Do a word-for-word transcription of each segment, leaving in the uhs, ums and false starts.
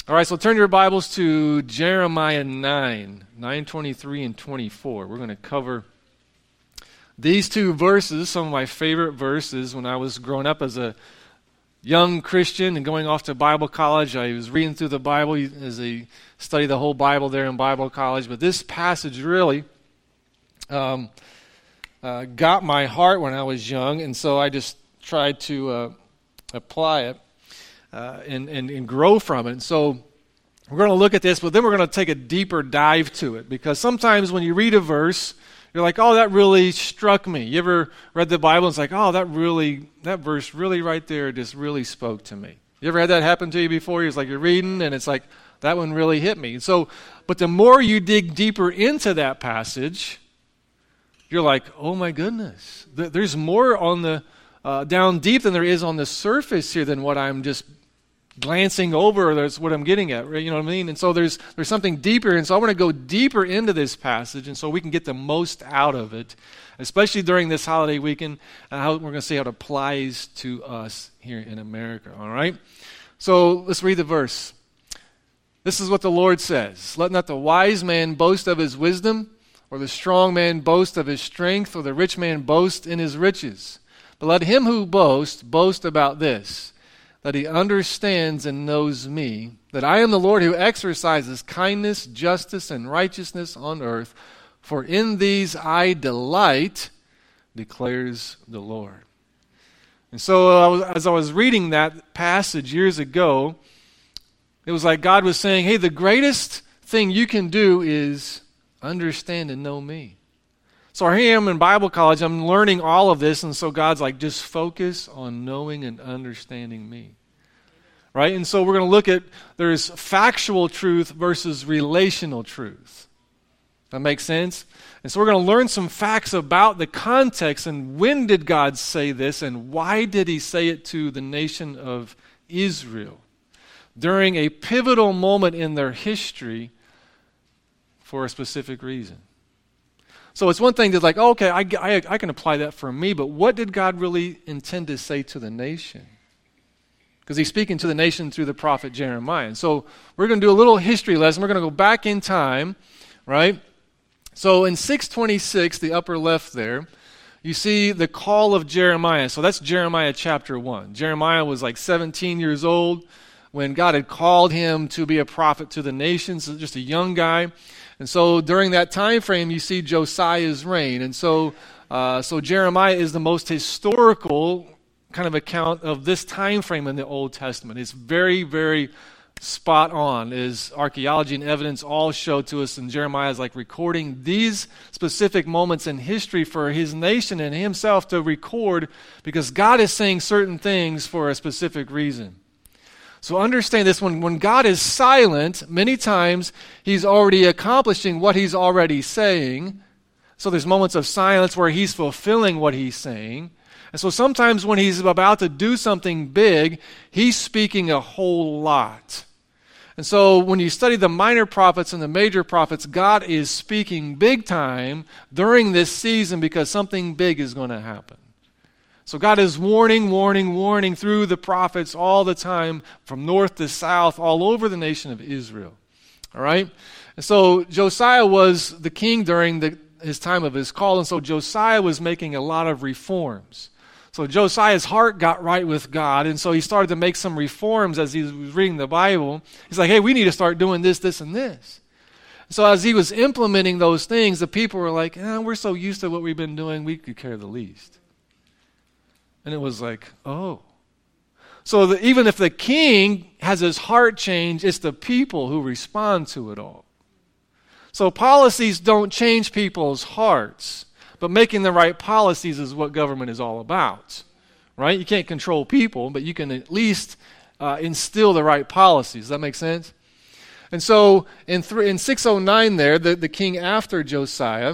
All right, so turn your Bibles to Jeremiah nine, nine twenty-three and twenty-four. We're going to cover these two verses, some of my favorite verses. When I was growing up as a young Christian and going off to Bible college, I was reading through the Bible as I studied the whole Bible there in Bible college. But this passage really um, uh, got my heart when I was young, and so I just tried to uh, apply it. Uh, and, and, and grow from it. And so we're going to look at this, but then we're going to take a deeper dive to it. Because sometimes when you read a verse, you're like, oh, that really struck me. You ever read the Bible and it's like, oh, that really, that verse really right there just really spoke to me. You ever had that happen to you before? It's like you're reading and it's like, that one really hit me. And so, but the more you dig deeper into that passage, you're like, oh my goodness. There's more on the, uh, down deep than there is on the surface here than what I'm just glancing over. That's what I'm getting at, right? You know what I mean? And so there's there's something deeper, and so I want to go deeper into this passage, and so we can get the most out of it, especially during this holiday weekend, and how we're going to see how it applies to us here in America, all right? So let's read the verse. This is what the Lord says. Let not the wise man boast of his wisdom, or the strong man boast of his strength, or the rich man boast in his riches. But let him who boasts boast about this, that he understands and knows me, that I am the Lord who exercises kindness, justice, and righteousness on earth. For in these I delight, declares the Lord. And so I was, as I was reading that passage years ago, it was like God was saying, hey, the greatest thing you can do is understand and know me. So here I am in Bible college, I'm learning all of this, and so God's like, just focus on knowing and understanding me. Right? And so we're going to look at, there's factual truth versus relational truth. That makes sense? And so we're going to learn some facts about the context and when did God say this and why did he say it to the nation of Israel during a pivotal moment in their history for a specific reason. So it's one thing to like, oh, okay, I, I, I can apply that for me, but what did God really intend to say to the nation? Because he's speaking to the nation through the prophet Jeremiah. And so we're going to do a little history lesson. We're going to go back in time, right? So in six twenty-six, the upper left there, you see the call of Jeremiah. So that's Jeremiah chapter one. Jeremiah was like seventeen years old when God had called him to be a prophet to the nations, just a young guy. And so during that time frame, you see Josiah's reign. And so, uh, so Jeremiah is the most historical kind of account of this time frame in the Old Testament. It's very, very spot on, as archaeology and evidence all show to us, and Jeremiah is like recording these specific moments in history for his nation and himself to record, because God is saying certain things for a specific reason. So understand this, when, when God is silent, many times he's already accomplishing what he's already saying. So there's moments of silence where he's fulfilling what he's saying. And so sometimes when he's about to do something big, he's speaking a whole lot. And so when you study the minor prophets and the major prophets, God is speaking big time during this season because something big is going to happen. So God is warning, warning, warning through the prophets all the time, from north to south, all over the nation of Israel. All right? And so Josiah was the king during the, his time of his call, and so Josiah was making a lot of reforms. So Josiah's heart got right with God, and so he started to make some reforms as he was reading the Bible. He's like, hey, we need to start doing this, this, and this. So as he was implementing those things, the people were like, eh, we're so used to what we've been doing, we could care the least. And it was like, oh. So the, even if the king has his heart changed, it's the people who respond to it all. So policies don't change people's hearts. But making the right policies is what government is all about, right? You can't control people, but you can at least uh, instill the right policies. Does that make sense? And so in, th- in six oh nine there, the, the king after Josiah,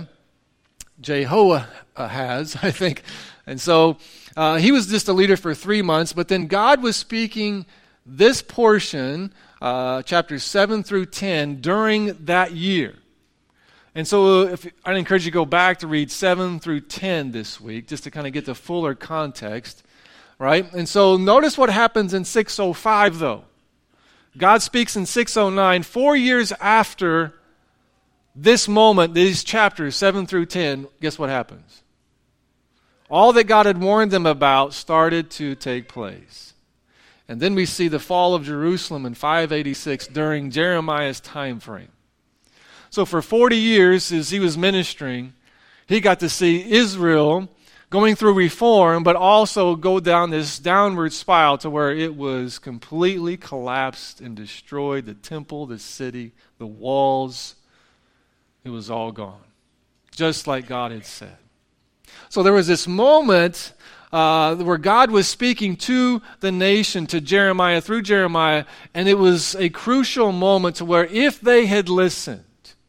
Jehoahaz, I think, and so uh, he was just a leader for three months, but then God was speaking this portion, uh, chapters seven through ten, during that year. And so if, I'd encourage you to go back to read seven through ten this week, just to kind of get the fuller context, right? And so notice what happens in six oh five, though. God speaks in six oh nine, four years after this moment, these chapters, seven through ten, guess what happens? All that God had warned them about started to take place. And then we see the fall of Jerusalem in five eighty-six during Jeremiah's time frame. So for forty years, as he was ministering, he got to see Israel going through reform, but also go down this downward spiral to where it was completely collapsed and destroyed. The temple, the city, the walls, it was all gone, just like God had said. So there was this moment uh, where God was speaking to the nation, to Jeremiah, through Jeremiah, and it was a crucial moment to where if they had listened,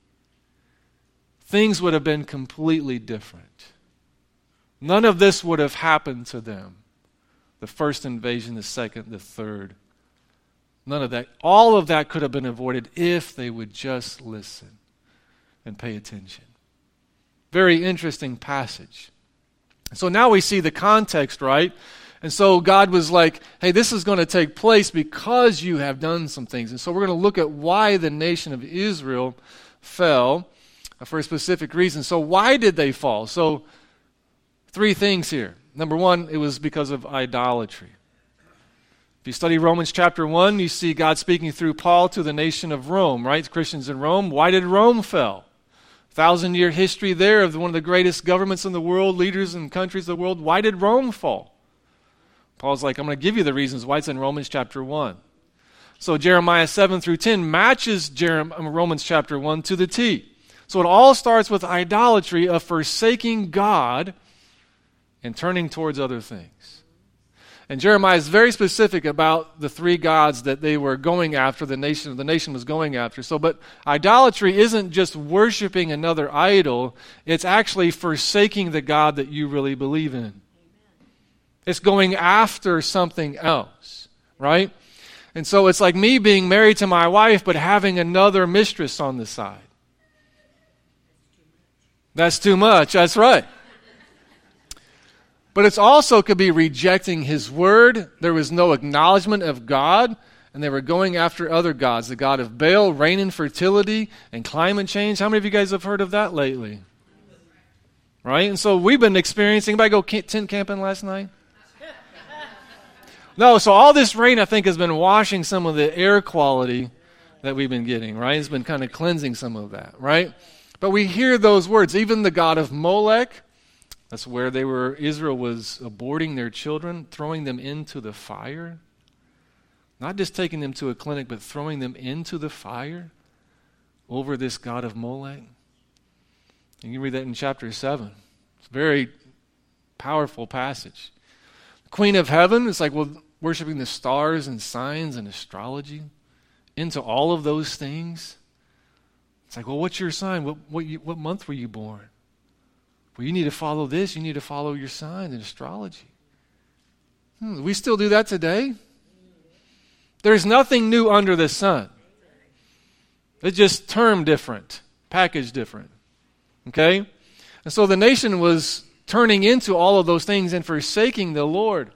things would have been completely different. None of this would have happened to them. The first invasion, the second, the third. None of that. All of that could have been avoided if they would just listen and pay attention. Very interesting passage. So now we see the context, right? And so God was like, hey, this is going to take place because you have done some things. And so we're going to look at why the nation of Israel fell for a specific reason. So why did they fall? So three things here. Number one, it was because of idolatry. If you study Romans chapter one, you see God speaking through Paul to the nation of Rome, right? Christians in Rome. Why did Rome fall? Thousand-year history there of one of the greatest governments in the world, leaders and countries of the world. Why did Rome fall? Paul's like, I'm going to give you the reasons why. It's in Romans chapter one. So Jeremiah seven through ten matches Jeremiah, Romans chapter one to the T. So it all starts with idolatry of forsaking God and turning towards other things. And Jeremiah is very specific about the three gods that they were going after, the nation, the nation was going after. So, but idolatry isn't just worshiping another idol, it's actually forsaking the God that you really believe in. Amen. It's going after something else, right? And so it's like me being married to my wife, but having another mistress on the side. That's too much, that's right. But it's also could be rejecting His word. There was no acknowledgement of God, and they were going after other gods. The god of Baal, rain infertility, and climate change. How many of you guys have heard of that lately? Right? And so we've been experiencing, anybody go tent camping last night? No, so all this rain, I think, has been washing some of the air quality that we've been getting, right? It's been kind of cleansing some of that, right? But we hear those words. Even the god of Molech, that's where they were, Israel was aborting their children, throwing them into the fire. Not just taking them to a clinic, but throwing them into the fire over this god of Molech. And you read that in chapter seven. It's a very powerful passage. The Queen of Heaven is like, well, worshiping the stars and signs and astrology, into all of those things. It's like, well, what's your sign? What, what, you, what month were you born? Well, you need to follow this. You need to follow your signs and astrology. Hmm, we still do that today? There's nothing new under the sun. It's just term different, package different. Okay? And so the nation was turning into all of those things and forsaking the Lord.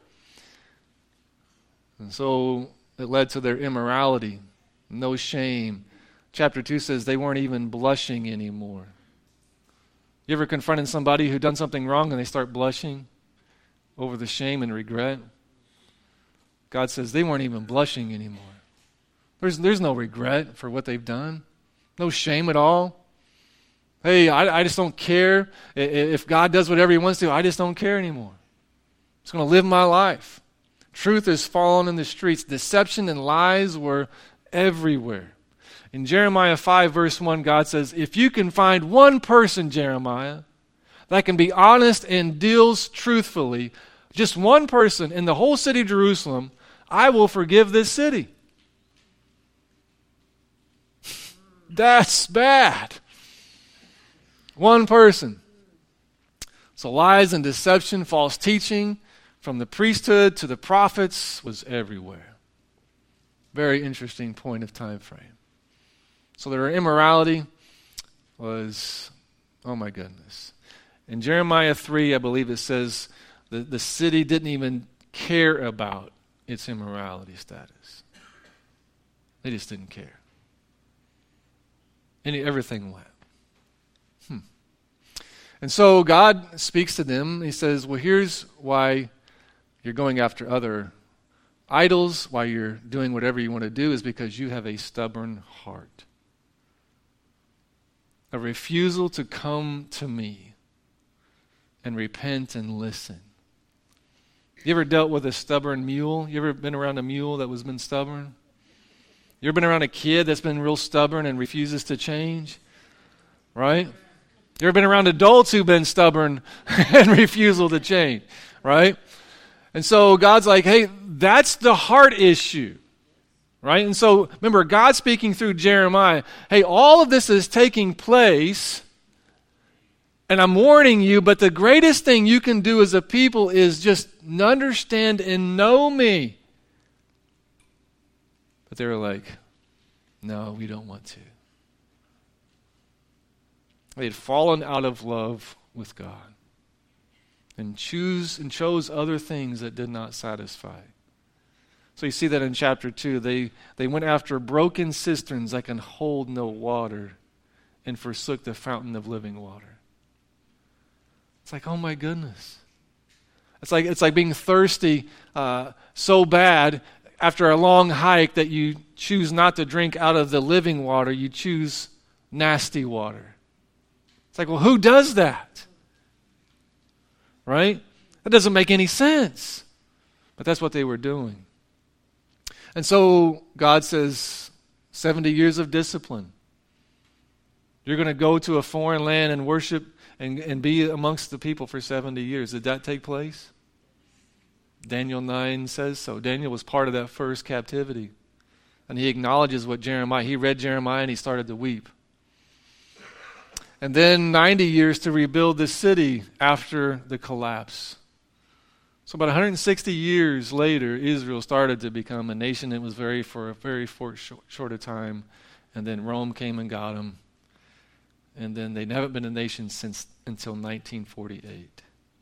And so it led to their immorality, no shame. Chapter two says they weren't even blushing anymore. You ever confronted somebody who done something wrong and they start blushing over the shame and regret? God says they weren't even blushing anymore. There's, there's no regret for what they've done. No shame at all. Hey, I, I just don't care. If God does whatever He wants to, I just don't care anymore. I'm just going to live my life. Truth has fallen in the streets. Deception and lies were everywhere. In Jeremiah five, verse one, God says, if you can find one person, Jeremiah, that can be honest and deals truthfully, just one person in the whole city of Jerusalem, I will forgive this city. That's bad. One person. So lies and deception, false teaching, from the priesthood to the prophets, was everywhere. Very interesting point of time frame. So their immorality was, oh my goodness. In Jeremiah three, I believe it says the, the city didn't even care about its immorality status. They They just didn't care. And everything went. Hmm. And so God speaks to them. He says, well, here's why you're going after other idols, why you're doing whatever you want to do, is because you have a stubborn heart. A refusal to come to me and repent and listen. You ever dealt with a stubborn mule? You ever been around a mule that was been stubborn? You ever been around a kid that's been real stubborn and refuses to change? Right? You ever been around adults who've been stubborn and refusal to change? Right? And so God's like, hey, that's the heart issue. Right? And so remember, God speaking through Jeremiah, hey, all of this is taking place, and I'm warning you, but the greatest thing you can do as a people is just understand and know me. But they were like, no, we don't want to. They had fallen out of love with God and choose and chose other things that did not satisfy. So you see that in chapter two. They, they went after broken cisterns that can hold no water and forsook the fountain of living water. It's like, oh my goodness. It's like, it's like being thirsty uh, so bad after a long hike that you choose not to drink out of the living water. You choose nasty water. It's like, well, who does that? Right? That doesn't make any sense. But that's what they were doing. And so God says, seventy years of discipline. You're going to go to a foreign land and worship and, and be amongst the people for seventy years. Did that take place? Daniel nine says so. Daniel was part of that first captivity. And he acknowledges what Jeremiah, he read Jeremiah and he started to weep. And then ninety years to rebuild the city after the collapse. So about one hundred sixty years later, Israel started to become a nation. It was very for a very short, short a time. And then Rome came and got them. And then they haven't been a nation since until nineteen forty-eight.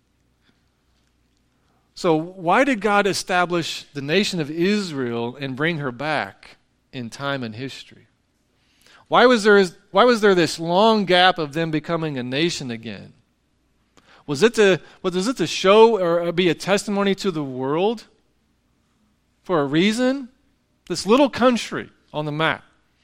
So why did God establish the nation of Israel and bring her back in time and history? Why was there, why was there this long gap of them becoming a nation again? Was it to, was it to show or be a testimony to the world for a reason? This little country on the map.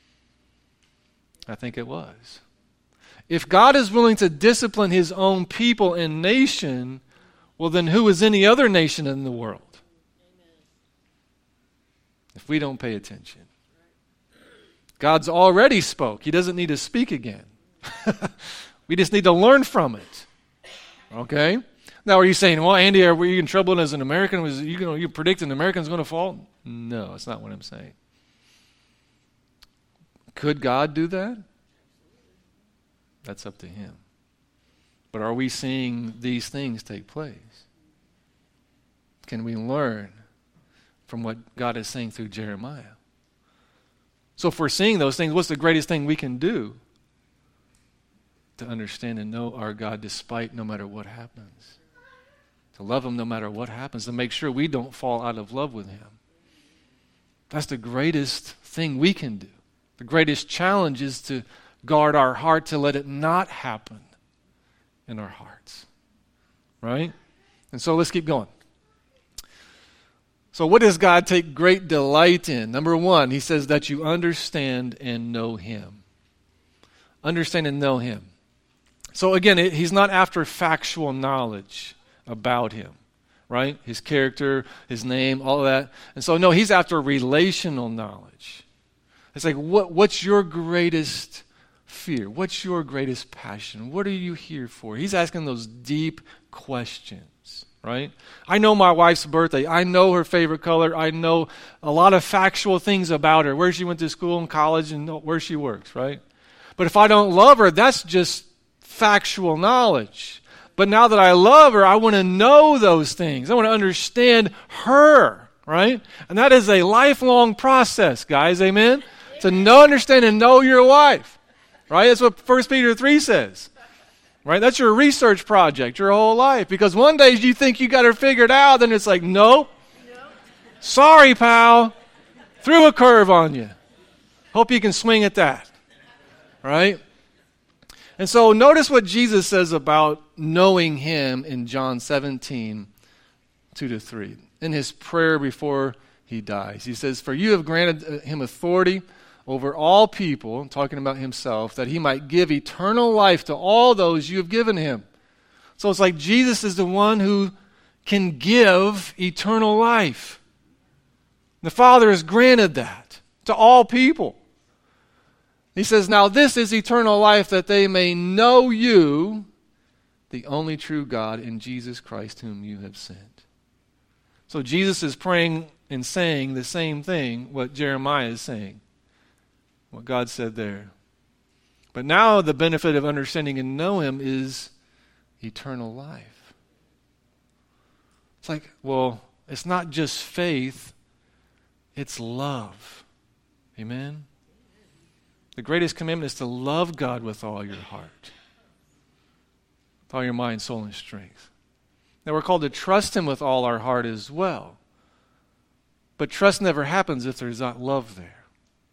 I think it was. If God is willing to discipline his own people and nation, well, then who is any other nation in the world? Amen. If we don't pay attention. God's already spoke. He doesn't need to speak again. We just need to learn from it. Okay? Now, are you saying, well, Andy, are we in trouble as an American? Was you, know, you predicting Americans going to fall? No, that's not what I'm saying. Could God do that? That's up to him. But are we seeing these things take place? Can we learn from what God is saying through Jeremiah? So if we're seeing those things, what's the greatest thing we can do? To understand and know our God despite no matter what happens. To love him no matter what happens. To make sure we don't fall out of love with him. That's the greatest thing we can do. The greatest challenge is to guard our heart to let it not happen in our hearts. Right? And so let's keep going. So what does God take great delight in? Number one, he says that you understand and know him. Understand and know him. So again, it, he's not after factual knowledge about him, right? His character, his name, all of that. And so no, he's after relational knowledge. It's like, what, what's your greatest fear? What's your greatest passion? What are you here for? He's asking those deep questions, right? I know my wife's birthday. I know her favorite color. I know a lot of factual things about her, where she went to school and college and where she works, right? But if I don't love her, that's just factual knowledge. But now that I love her, I want to know those things. I want to understand her, right? And that is a lifelong process, guys, amen? To know, understand, and know your wife, right? That's what First Peter three says, right? That's your research project your whole life. Because one day you think you got her figured out, then it's like, nope. Sorry, pal. Threw a curve on you. Hope you can swing at that. Right? And so notice what Jesus says about knowing him in John seventeen, two to three. In his prayer before he dies. He says, "For you have granted him authority over all people," talking about himself, "that he might give eternal life to all those you have given him." So it's like Jesus is the one who can give eternal life. The Father has granted that to all people. He says, "Now this is eternal life, that they may know you, the only true God, and Jesus Christ whom you have sent." So Jesus is praying and saying the same thing what Jeremiah is saying, what God said there. But now the benefit of understanding and know him is eternal life. It's like, well, it's not just faith, it's love. Amen? The greatest commandment is to love God with all your heart, with all your mind, soul, and strength. Now we're called to trust him with all our heart as well. But trust never happens if there's not love there.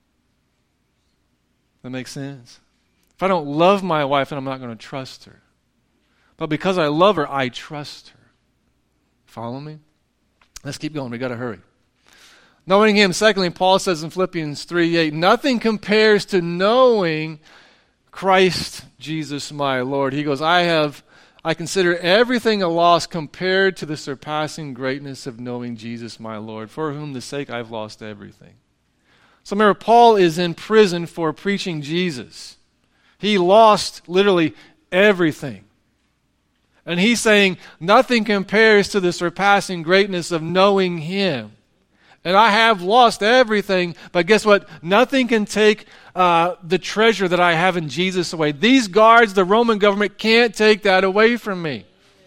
That makes sense? If I don't love my wife, then I'm not going to trust her. But because I love her, I trust her. Follow me? Let's keep going. We've got to hurry. Knowing him, secondly, Paul says in Philippians three eight, "Nothing compares to knowing Christ Jesus my Lord." He goes, I have, I consider everything a loss compared to the surpassing greatness of knowing Jesus my Lord, for whom the sake I've lost everything. So remember, Paul is in prison for preaching Jesus. He lost literally everything. And he's saying, nothing compares to the surpassing greatness of knowing him. And I have lost everything, but guess what? Nothing can take uh, the treasure that I have in Jesus away. These guards, the Roman government, can't take that away from me.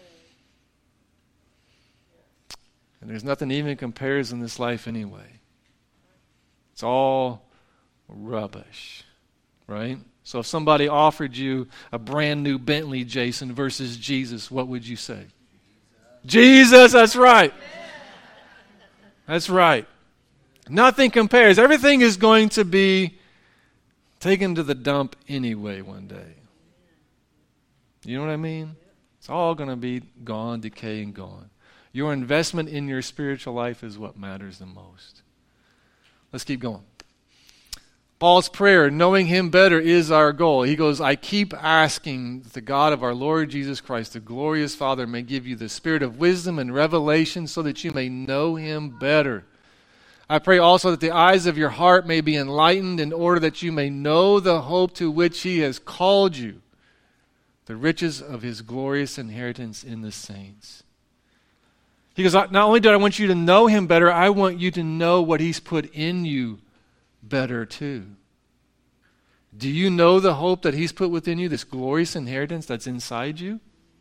And there's nothing even compares in this life anyway. It's all rubbish, right? So if somebody offered you a brand new Bentley, Jason, versus Jesus, what would you say? Jesus, that's right. That's right. Nothing compares. Everything is going to be taken to the dump anyway one day. You know what I mean? It's all going to be gone, decay, and gone. Your investment in your spiritual life is what matters the most. Let's keep going. Paul's prayer, knowing him better, is our goal. He goes, I keep asking that the God of our Lord Jesus Christ, the glorious Father, may give you the spirit of wisdom and revelation so that you may know him better. I pray also that the eyes of your heart may be enlightened in order that you may know the hope to which he has called you, the riches of his glorious inheritance in the saints. He goes, not only do I want you to know him better, I want you to know what he's put in you better too. Do you know the hope that he's put within you, this glorious inheritance that's inside you?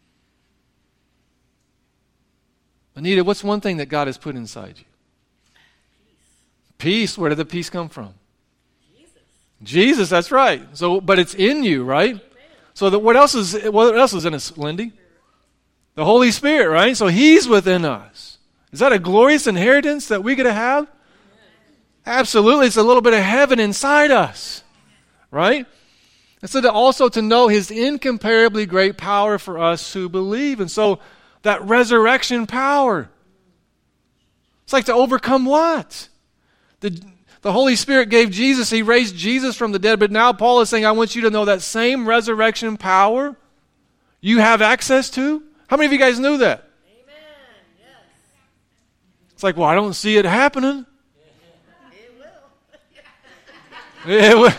Anita, what's one thing that God has put inside you? Peace. Where did the peace come from? Jesus. Jesus, that's right. So, but it's in you, right? Amen. So that what else is what else is in us, Lindy? The Holy Spirit, right? So he's within us. Is that a glorious inheritance that we get to have? Absolutely. It's a little bit of heaven inside us, right? And so to also to know his incomparably great power for us who believe. And so that resurrection power. It's like to overcome what? The, the Holy Spirit gave Jesus, he raised Jesus from the dead, but now Paul is saying, I want you to know that same resurrection power you have access to. How many of you guys knew that? Amen. Yes. It's like, well, I don't see it happening. It will. It will.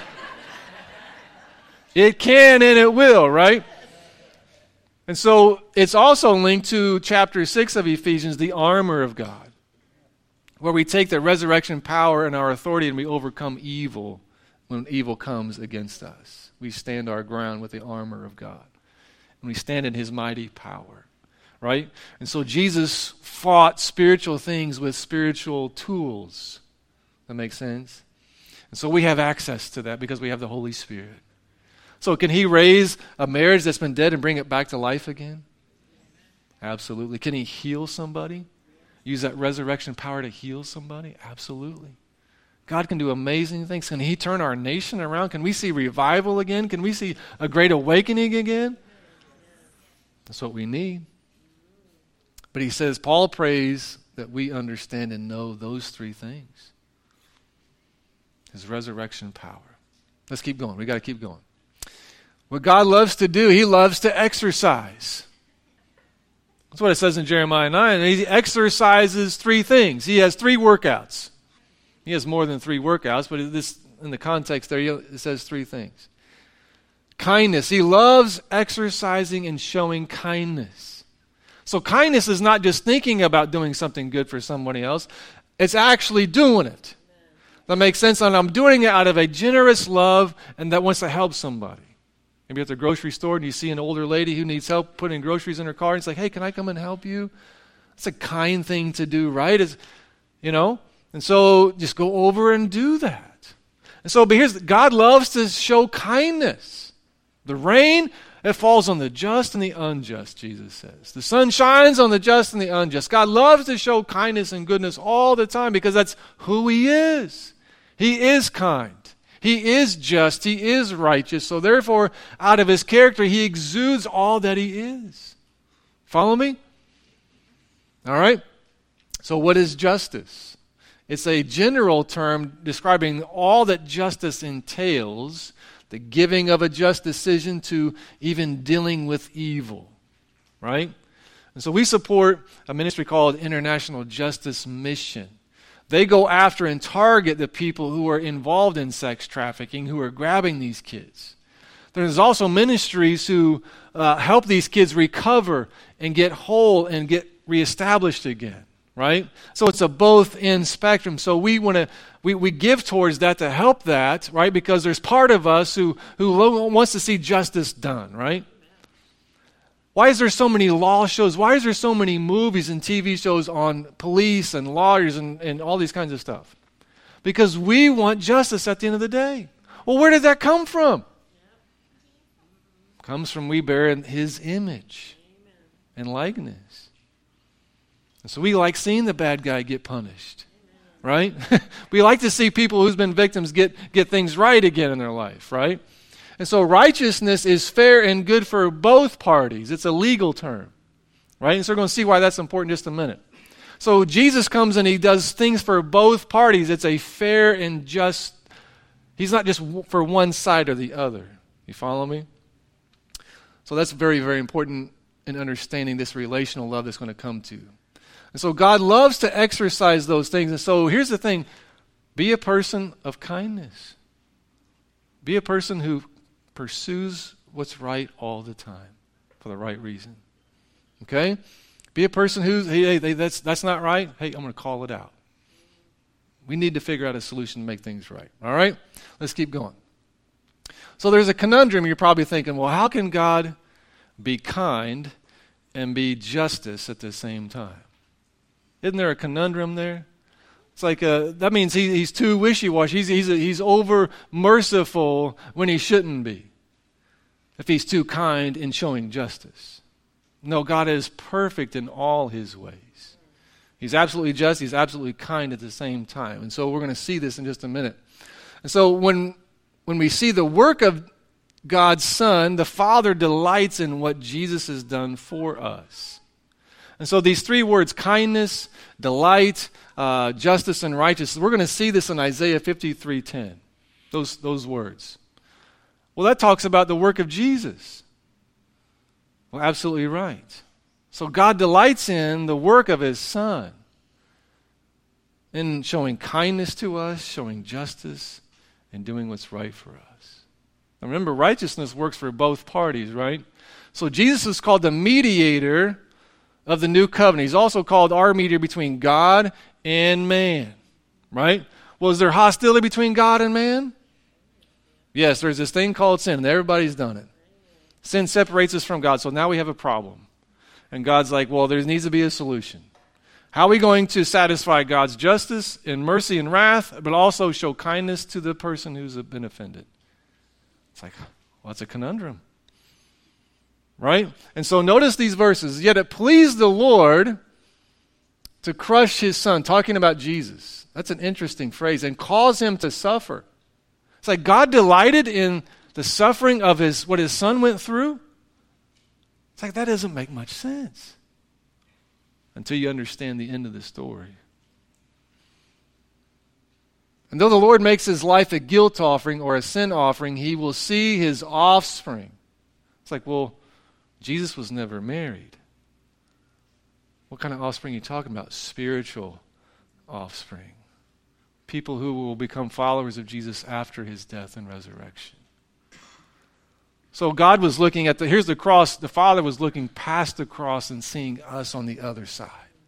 It can and it will, right? And so it's also linked to chapter six of Ephesians, the armor of God, where we take the resurrection power and our authority and we overcome evil when evil comes against us. We stand our ground with the armor of God. And we stand in his mighty power, right? And so Jesus fought spiritual things with spiritual tools. That makes sense? And so we have access to that because we have the Holy Spirit. So can he raise a marriage that's been dead and bring it back to life again? Absolutely. Can he heal somebody? Use that resurrection power to heal somebody? Absolutely. God can do amazing things. Can he turn our nation around? Can we see revival again? Can we see a great awakening again? That's what we need. But he says, Paul prays that we understand and know those three things. His resurrection power. Let's keep going. We got to keep going. What God loves to do, he loves to exercise. That's what it says in Jeremiah nine. And he exercises three things. He has three workouts. He has more than three workouts, but this, in the context there, it says three things. Kindness. He loves exercising and showing kindness. So kindness is not just thinking about doing something good for somebody else. It's actually doing it. That makes sense. And I'm doing it out of a generous love and that wants to help somebody. Maybe at the grocery store and you see an older lady who needs help putting groceries in her car. And it's like, hey, can I come and help you? It's a kind thing to do, right? It's, you know? And so just go over and do that. And so, but here's, God loves to show kindness. The rain, it falls on the just and the unjust, Jesus says. The sun shines on the just and the unjust. God loves to show kindness and goodness all the time because that's who he is. He is kind. He is just. He is righteous. So therefore, out of his character, he exudes all that he is. Follow me? All right? So what is justice? It's a general term describing all that justice entails, the giving of a just decision to even dealing with evil, right? And so we support a ministry called International Justice Mission. They go after and target the people who are involved in sex trafficking, who are grabbing these kids. There's also ministries who uh, help these kids recover and get whole and get reestablished again. Right? So it's a both-end spectrum. So we want to we, we give towards that to help that, right? Because there's part of us who, who lo- wants to see justice done, right? Why is there so many law shows? Why is there so many movies and T V shows on police and lawyers and, and all these kinds of stuff? Because we want justice at the end of the day. Well, where did that come from? It comes from we bear his image and likeness. And so we like seeing the bad guy get punished, right? We like to see people who's been victims get, get things right again in their life, right? And so righteousness is fair and good for both parties. It's a legal term, right? And so we're going to see why that's important in just a minute. So Jesus comes and he does things for both parties. It's a fair and just, he's not just for one side or the other. You follow me? So that's very, very important in understanding this relational love that's going to come to. And so God loves to exercise those things. And so here's the thing. Be a person of kindness. Be a person who pursues what's right all the time for the right reason. Okay? Be a person who's, hey, hey that's, that's not right. Hey, I'm going to call it out. We need to figure out a solution to make things right. All right? Let's keep going. So there's a conundrum. You're probably thinking, well, how can God be kind and be justice at the same time? Isn't there a conundrum there? It's like uh, that means he, he's too wishy-washy. He's, he's, he's over merciful when he shouldn't be. If he's too kind in showing justice. No, God is perfect in all his ways. He's absolutely just. He's absolutely kind at the same time. And so we're going to see this in just a minute. And so when when we see the work of God's Son, the Father delights in what Jesus has done for us. And so these three words, kindness, delight, uh, justice, and righteousness, we're going to see this in Isaiah fifty-three ten. Those, those words. Well, that talks about the work of Jesus. Well, absolutely right. So God delights in the work of his Son. In showing kindness to us, showing justice, and doing what's right for us. Now remember, righteousness works for both parties, right? So Jesus is called the mediator of the new covenant. He's also called our mediator between God and man, right? Well, is there hostility between God and man? Yes, there's this thing called sin, and everybody's done it. Sin separates us from God, so now we have a problem. And God's like, well, there needs to be a solution. How are we going to satisfy God's justice and mercy and wrath, but also show kindness to the person who's been offended? It's like, well, that's a conundrum. Right? And so notice these verses. Yet it pleased the Lord to crush his son, talking about Jesus. That's an interesting phrase. And cause him to suffer. It's like God delighted in the suffering of his what his son went through. It's like that doesn't make much sense until you understand the end of the story. And though the Lord makes his life a guilt offering or a sin offering, he will see his offspring. It's like, well, Jesus was never married. What kind of offspring are you talking about? Spiritual offspring. People who will become followers of Jesus after his death and resurrection. So God was looking at the, here's the cross, the Father was looking past the cross and seeing us on the other side.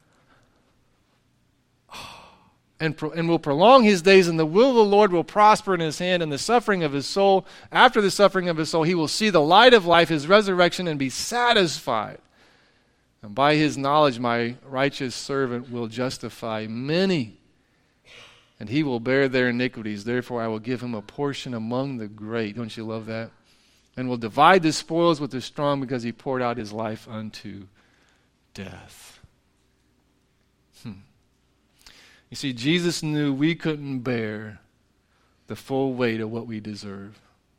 And, pro, and will prolong his days, and the will of the Lord will prosper in his hand, and the suffering of his soul, after the suffering of his soul, he will see the light of life, his resurrection, and be satisfied. And by his knowledge, my righteous servant will justify many, and he will bear their iniquities. Therefore, I will give him a portion among the great. Don't you love that? And will divide the spoils with the strong, because he poured out his life unto death. Hmm. You see, Jesus knew we couldn't bear the full weight of what we deserve.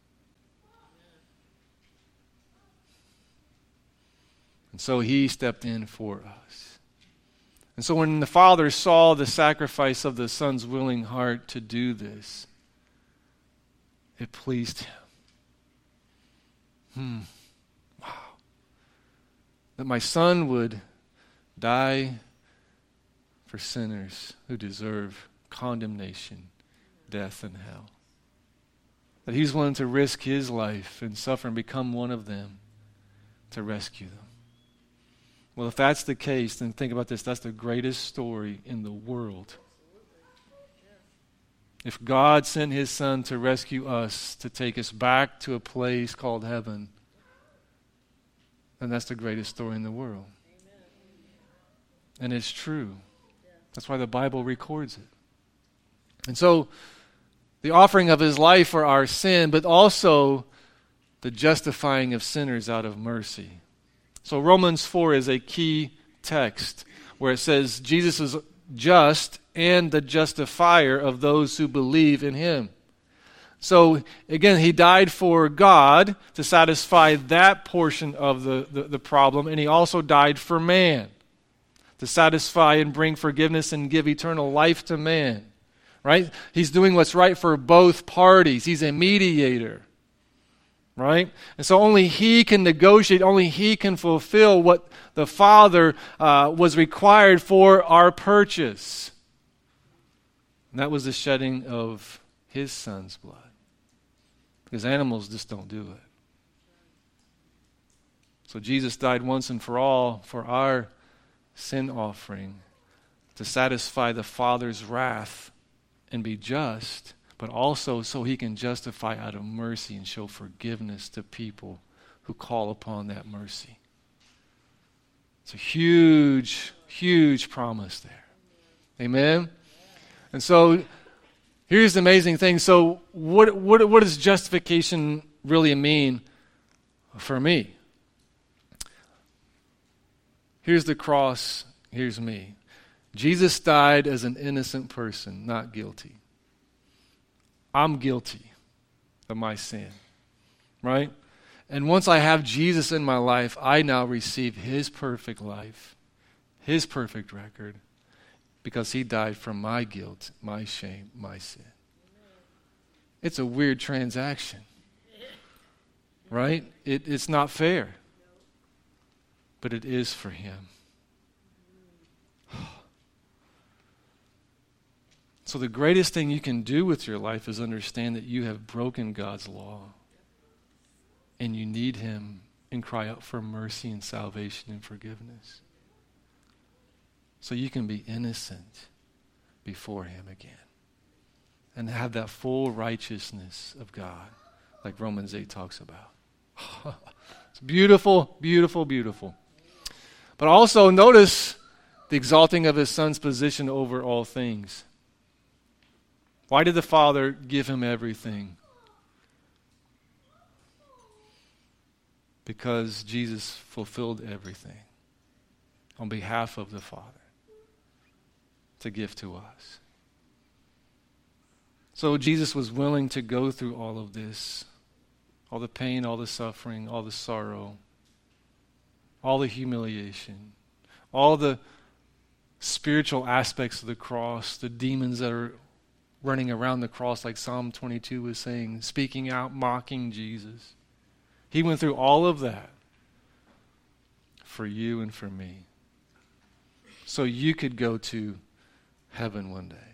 And so he stepped in for us. And so when the Father saw the sacrifice of the Son's willing heart to do this, it pleased him. Hmm. Wow. That my Son would die for sinners who deserve condemnation, death, and hell. That he's willing to risk his life and suffer and become one of them to rescue them. Well, if that's the case, then think about this. That's the greatest story in the world. If God sent his Son to rescue us, to take us back to a place called heaven, then that's the greatest story in the world. And it's true. That's why the Bible records it. And so, the offering of his life for our sin, but also the justifying of sinners out of mercy. So Romans four is a key text where it says Jesus is just and the justifier of those who believe in him. So again, he died for God to satisfy that portion of the, the, the problem, and he also died for man to satisfy and bring forgiveness and give eternal life to man. Right? He's doing what's right for both parties. He's a mediator. Right? And so only he can negotiate, only he can fulfill what the Father uh, was required for our purchase. And that was the shedding of his Son's blood. Because animals just don't do it. So Jesus died once and for all for our sin offering to satisfy the Father's wrath and be just, but also so he can justify out of mercy and show forgiveness to people who call upon that mercy. It's a huge, huge promise there. Amen? And so here's the amazing thing. So what, what, what does justification really mean for me? Here's the cross, here's me. Jesus died as an innocent person, not guilty. I'm guilty of my sin, right? And once I have Jesus in my life, I now receive his perfect life, his perfect record, because he died for my guilt, my shame, my sin. It's a weird transaction, right? It, it's not fair. But it is for him. So the greatest thing you can do with your life is understand that you have broken God's law. And you need him and cry out for mercy and salvation and forgiveness. So you can be innocent before him again. And have that full righteousness of God, like Romans eight talks about. It's beautiful, beautiful, beautiful. But also notice the exalting of his Son's position over all things. Why did the Father give him everything? Because Jesus fulfilled everything on behalf of the Father. to give to us. So Jesus was willing to go through all of this, all the pain, all the suffering, all the sorrow, all the humiliation, all the spiritual aspects of the cross, the demons that are running around the cross like Psalm twenty-two was saying, speaking out, mocking Jesus. He went through all of that for you and for me, so you could go to heaven one day.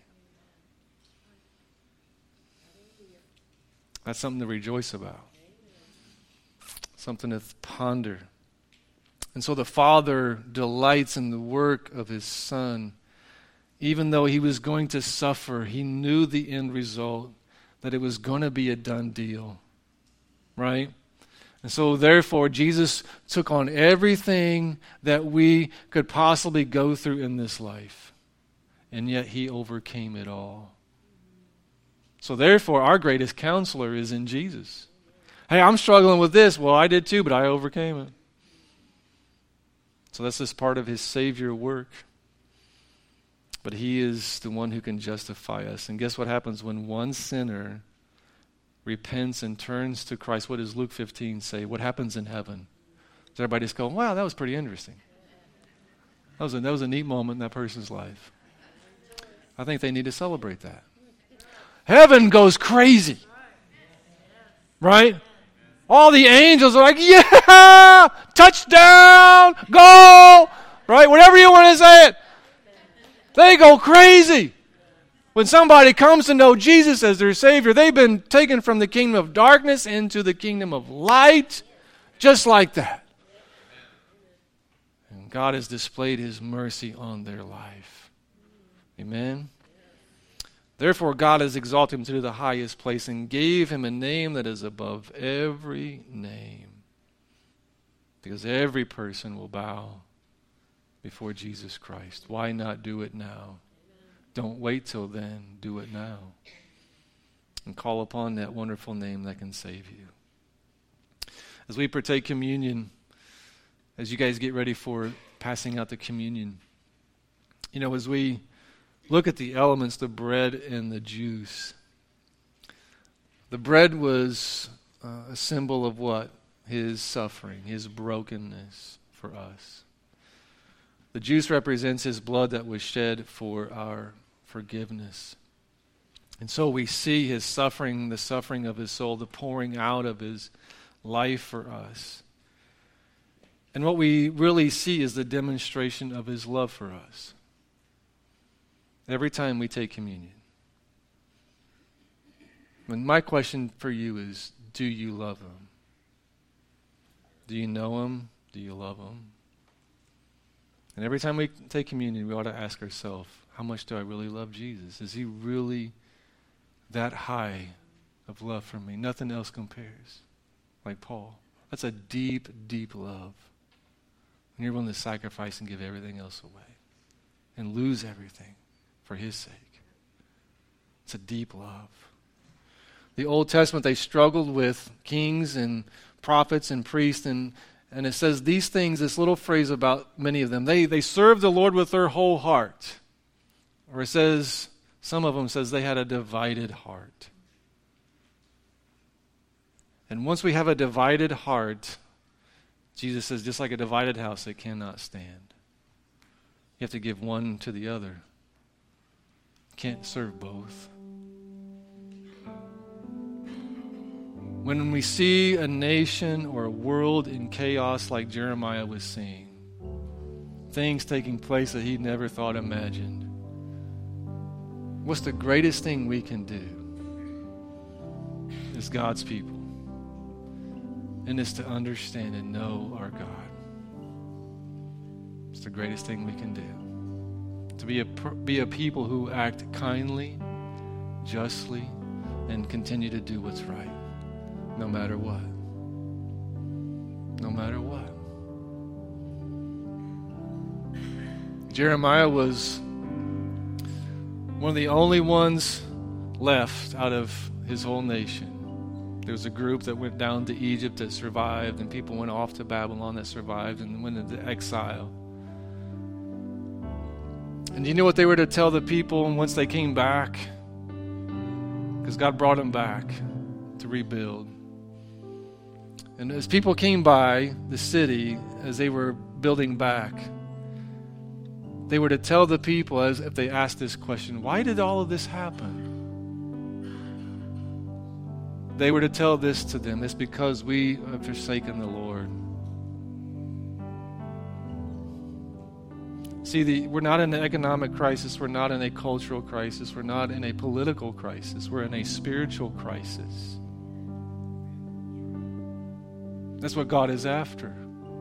That's something to rejoice about, something to ponder. And so the Father delights in the work of His Son. Even though He was going to suffer, He knew the end result, that it was going to be a done deal. Right? And so therefore, Jesus took on everything that we could possibly go through in this life. And yet He overcame it all. So therefore, our greatest counselor is in Jesus. Hey, I'm struggling with this. Well, I did too, but I overcame it. So that's just part of His Savior work. But He is the one who can justify us. And guess what happens when one sinner repents and turns to Christ? What does Luke fifteen say? What happens in heaven? Does everybody just go, wow, that was pretty interesting. That was a, that was a neat moment in that person's life. I think they need to celebrate that. Heaven goes crazy. Right? All the angels are like, yeah, touchdown, go, right? Whatever you want to say it. They go crazy. When somebody comes to know Jesus as their Savior, they've been taken from the kingdom of darkness into the kingdom of light, just like that. And God has displayed His mercy on their life. Amen? Therefore, God has exalted Him to the highest place and gave Him a name that is above every name. Because every person will bow before Jesus Christ. Why not do it now? Don't wait till then. Do it now. And call upon that wonderful name that can save you. As we partake communion, as you guys get ready for passing out the communion, you know, as we look at the elements, the bread and the juice. The bread was uh, a symbol of what? His suffering, His brokenness for us. The juice represents His blood that was shed for our forgiveness. And so we see His suffering, the suffering of His soul, the pouring out of His life for us. And what we really see is the demonstration of His love for us. Every time we take communion. And my question for you is, do you love Him? Do you know Him? Do you love Him? And every time we take communion, we ought to ask ourselves, how much do I really love Jesus? Is He really that high of love for me? Nothing else compares. Like Paul. That's a deep, deep love. And you're willing to sacrifice and give everything else away. And lose everything for His sake. It's a deep love. The Old Testament, they struggled with kings and prophets and priests, and, and it says these things, this little phrase about many of them, they, they served the Lord with their whole heart. Or it says, some of them says they had a divided heart. And once we have a divided heart, Jesus says, just like a divided house, it cannot stand. You have to give one to the other. Can't serve both. When we see a nation or a world in chaos like Jeremiah was seeing, things taking place that he never thought imagined, what's the greatest thing we can do as God's people? And it's to understand and know our God. It's the greatest thing we can do. To be a, be a people who act kindly, justly, and continue to do what's right, no matter what. No matter what. Jeremiah was one of the only ones left out of his whole nation. There was a group that went down to Egypt that survived, and people went off to Babylon that survived and went into exile. And you know what they were to tell the people once they came back? Because God brought them back to rebuild. And as people came by the city, as they were building back, they were to tell the people, as if they asked this question, why did all of this happen? They were to tell this to them, it's because we have forsaken the Lord. See, the, we're not in an economic crisis. We're not in a cultural crisis. We're not in a political crisis. We're in a spiritual crisis. That's what God is after.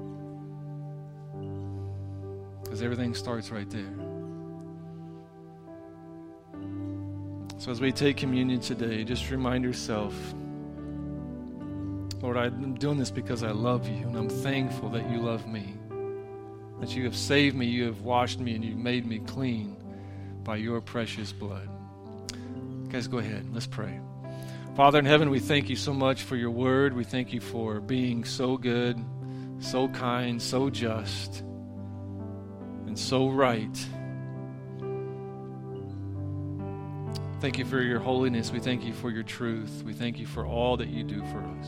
Because everything starts right there. So as we take communion today, just remind yourself, Lord, I'm doing this because I love you, and I'm thankful that you love me. That you have saved me, you have washed me, and you've made me clean by your precious blood. Guys, go ahead. Let's pray. Father in heaven, we thank you so much for your word. We thank you for being so good, so kind, so just, and so right. Thank you for your holiness. We thank you for your truth. We thank you for all that you do for us.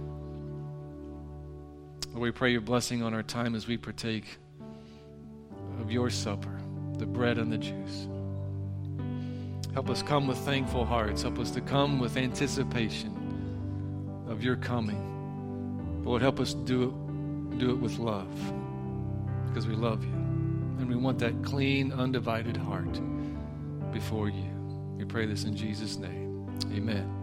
Lord, we pray your blessing on our time as we partake of your supper, the bread and the juice. Help us come with thankful hearts. Help us to come with anticipation of your coming. Lord, help us do it, do it with love, because we love you. And we want that clean, undivided heart before you. We pray this in Jesus' name. Amen.